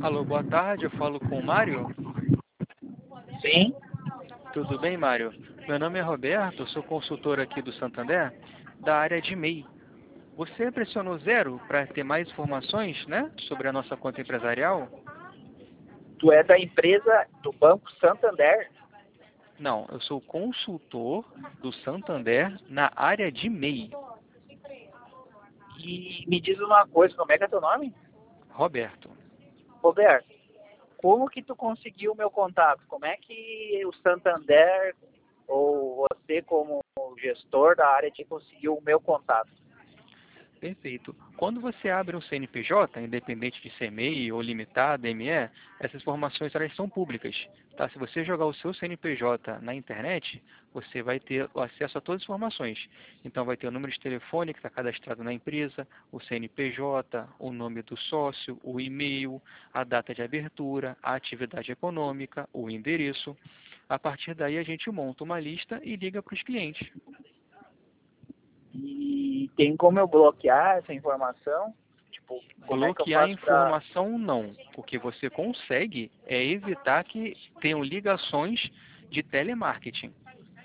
Alô, boa tarde, eu falo com o Mário. Sim, Tudo bem, Mário? Meu nome é Roberto, sou consultor aqui do Santander, da área de MEI. Você pressionou zero para ter mais informações, né, sobre a nossa conta empresarial? tu é da empresa do Banco Santander Não, eu sou consultor do Santander na área de MEI. e me diz uma coisa, como é que é teu nome? Roberto. Roberto, como que tu conseguiu o meu contato? Como é que o Santander ou você como gestor da área te conseguiu o meu contato? Perfeito. Quando você abre um CNPJ, independente de ser MEI ou limitado, ME, essas informações elas são públicas. Tá? Se você jogar o seu CNPJ na internet, você vai ter acesso a todas as informações. Então vai ter o número de telefone que está cadastrado na empresa, o CNPJ, o nome do sócio, o e-mail, a data de abertura, a atividade econômica, o endereço. A partir daí a gente monta uma lista e liga para os clientes. E tem como eu bloquear essa informação? Tipo, como é que eu Bloquear a faço para informação, não. O que você consegue é evitar que tenham ligações de telemarketing.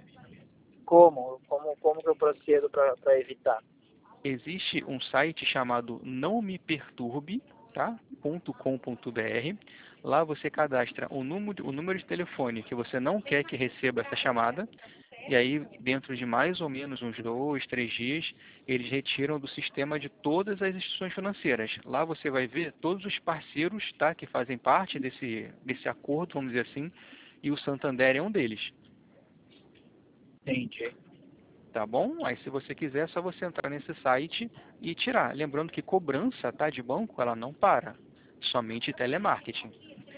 como que eu procedo para evitar? Existe um site chamado não me perturbe, tá? .com.br. Lá você cadastra o número de telefone que você não quer que receba essa chamada. E aí, dentro de mais ou menos uns 2, 3 dias, eles retiram do sistema de todas as instituições financeiras. Lá você vai ver todos os parceiros, tá, que fazem parte desse acordo, vamos dizer assim, e o Santander é um deles. Entendi. Tá bom? Aí, se você quiser, é só você entrar nesse site e tirar. Lembrando que cobrança, tá, de banco, ela não para. Somente telemarketing.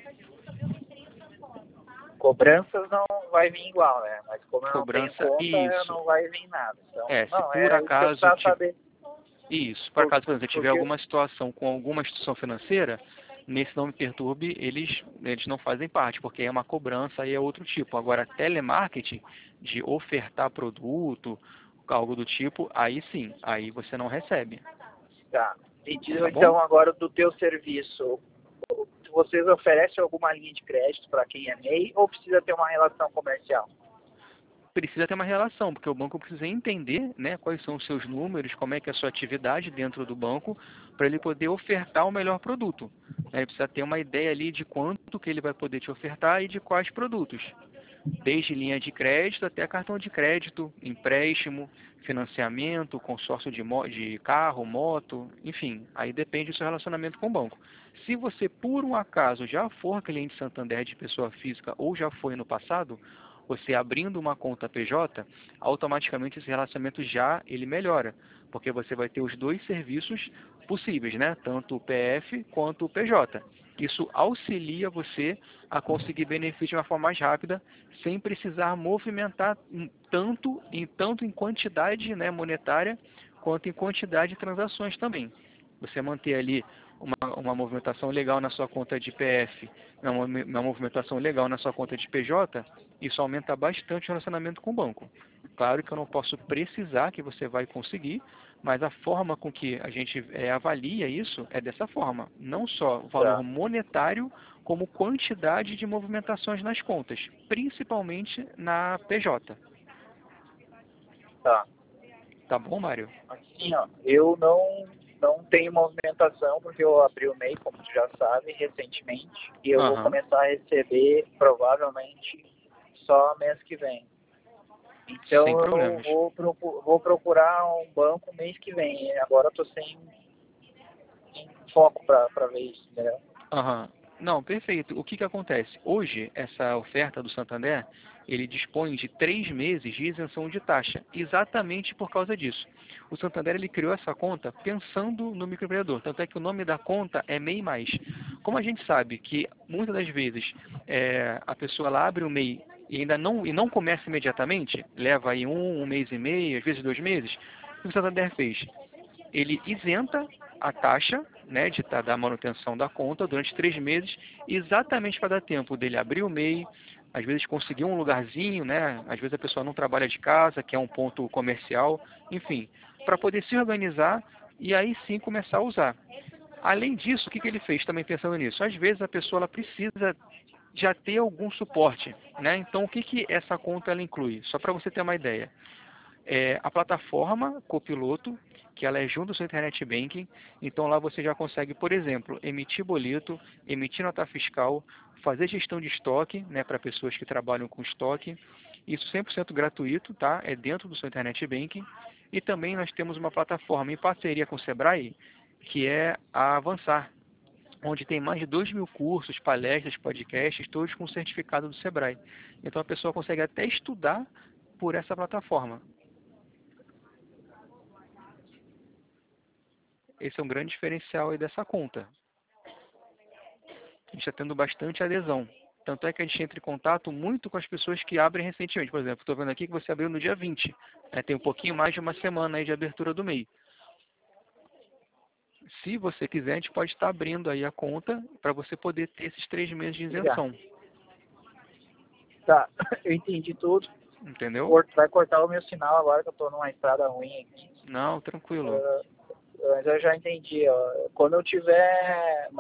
Cobranças não vai vir igual, né? Mas como eu não tenho Cobrança, conta, isso. não vai vir nada. Então, Se não, por era isso que eu acaso precisava saber. Isso, por Por, acaso, por exemplo, tiver porque, alguma situação com alguma instituição financeira, nesse Não Me Perturbe, eles não fazem parte, porque é uma cobrança e é outro tipo. Agora, telemarketing, de ofertar produto, algo do tipo, aí sim, aí você não recebe. tá. Me diz Tá bom? então agora do teu serviço. Vocês oferecem alguma linha de crédito para quem é MEI ou precisa ter uma relação comercial? Precisa ter uma relação, porque o banco precisa entender, né, quais são os seus números, como é que é a sua atividade dentro do banco, para ele poder ofertar o melhor produto. Ele precisa ter uma ideia ali de quanto que ele vai poder te ofertar e de quais produtos. Desde linha de crédito até cartão de crédito, empréstimo, financiamento, consórcio de carro, moto, enfim, aí depende do seu relacionamento com o banco. Se você, por um acaso, já for cliente Santander de pessoa física ou já foi no passado, você abrindo uma conta PJ, automaticamente esse relacionamento já ele melhora, porque você vai ter os dois serviços possíveis, né? Tanto o PF quanto o PJ. Isso auxilia você a conseguir benefício de uma forma mais rápida, sem precisar movimentar tanto em quantidade, né, monetária, quanto em quantidade de transações também. Você manter ali uma movimentação legal na sua conta de PF, uma movimentação legal na sua conta de PJ, isso aumenta bastante o relacionamento com o banco. Claro que eu não posso precisar que você vai conseguir, mas a forma com que a gente avalia isso é dessa forma. Não só o valor Tá, monetário, como quantidade de movimentações nas contas, principalmente na PJ. tá. Tá bom, Mário? Assim, ó, eu não tenho movimentação porque eu abri o MEI, como tu já sabe, recentemente, e eu vou Aham, começar a receber provavelmente só mês que vem. sem Então eu problemas. vou procurar um banco mês que vem. E agora eu tô sem foco para ver isso, entendeu? Aham. Não, perfeito. O que que acontece? Hoje, essa oferta do Santander, ele dispõe de 3 meses de isenção de taxa, exatamente por causa disso. O Santander ele criou essa conta pensando no microempreendedor, tanto é que o nome da conta é MEI Mais. Como a gente sabe que muitas das vezes a pessoa ela abre o MEI e não começa imediatamente, leva aí um mês e meio, às vezes 2 meses, o que o Santander fez? Ele isenta a taxa, né, da manutenção da conta durante 3 meses, exatamente para dar tempo dele abrir o MEI, às vezes conseguir um lugarzinho, né, às vezes a pessoa não trabalha de casa, que é um ponto comercial, enfim, para poder se organizar e aí sim começar a usar. Além disso, o que ele fez também pensando nisso? Às vezes a pessoa ela precisa já ter algum suporte, né? Então, o que essa conta ela inclui? Só para você ter uma ideia. A plataforma Copiloto, que ela é junto ao seu Internet Banking. Então, lá você já consegue, por exemplo, emitir boleto, emitir nota fiscal, fazer gestão de estoque, né, para pessoas que trabalham com estoque. Isso 100% gratuito, tá? É dentro do seu Internet Banking. E também nós temos uma plataforma em parceria com o Sebrae, que é a Avançar, onde tem mais de 2.000 cursos, palestras, podcasts, todos com certificado do Sebrae. Então a pessoa consegue até estudar por essa plataforma. Esse é um grande diferencial aí dessa conta. A gente está tendo bastante adesão. Tanto é que a gente entra em contato muito com as pessoas que abrem recentemente. Por exemplo, estou vendo aqui que você abriu no dia 20. Né? Tem um pouquinho mais de uma semana aí de abertura do MEI. Se você quiser, a gente pode estar abrindo aí a conta para você poder ter esses 3 meses de isenção. Tá, eu entendi tudo. Entendeu? Vai cortar o meu sinal agora que eu tô numa estrada ruim aqui. Não, tranquilo. Mas eu já entendi, ó. Quando eu tiver...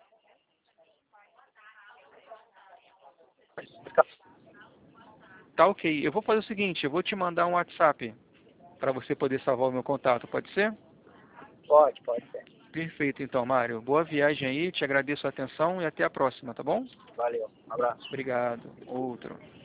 Tá ok. Eu vou fazer o seguinte, eu vou te mandar um WhatsApp para você poder salvar o meu contato, pode ser? Pode ser. Perfeito, então, Mário. Boa viagem aí, te agradeço a atenção e até a próxima, tá bom? Valeu, um abraço. Obrigado. Outro.